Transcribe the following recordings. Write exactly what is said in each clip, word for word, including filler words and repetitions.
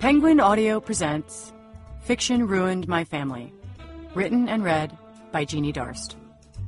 Penguin Audio presents Fiction Ruined My Family, written and read by Jeannie Darst.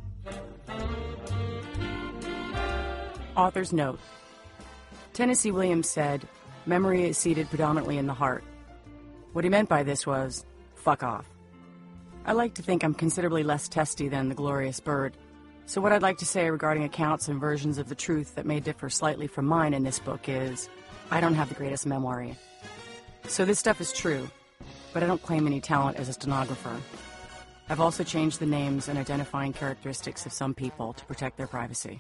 Author's note. Tennessee Williams said, "Memory is seated predominantly in the heart." What he meant by this was, fuck off. I like to think I'm considerably less testy than the glorious bird, so what I'd like to say regarding accounts and versions of the truth that may differ slightly from mine in this book is, I don't have the greatest memory. So this stuff is true, but I don't claim any talent as a stenographer. I've also changed the names and identifying characteristics of some people to protect their privacy.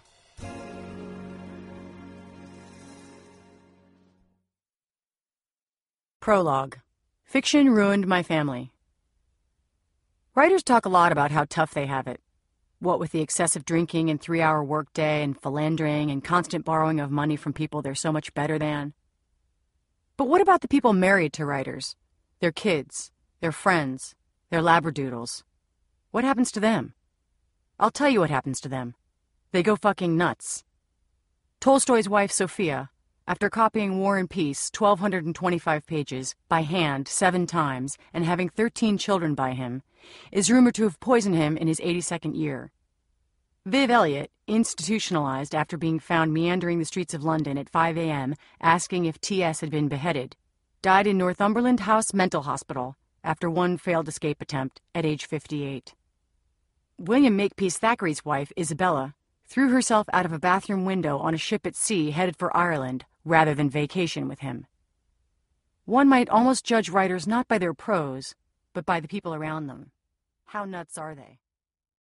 Prologue. Fiction ruined my family. Writers talk a lot about how tough they have it. What with the excessive drinking and three-hour workday and philandering and constant borrowing of money from people they're so much better than. But what about the people married to writers? Their kids, their friends, their labradoodles. What happens to them? I'll tell you what happens to them. They go fucking nuts. Tolstoy's wife, Sophia, after copying War and Peace, twelve twenty-five pages, by hand seven times, and having thirteen children by him, is rumored to have poisoned him in his eighty-second year. Viv Elliott, institutionalized after being found meandering the streets of London at five a.m. asking if T S had been beheaded, died in Northumberland House Mental Hospital after one failed escape attempt at age fifty-eight. William Makepeace Thackeray's wife, Isabella, threw herself out of a bathroom window on a ship at sea headed for Ireland rather than vacation with him. One might almost judge writers not by their prose, but by the people around them. How nuts are they?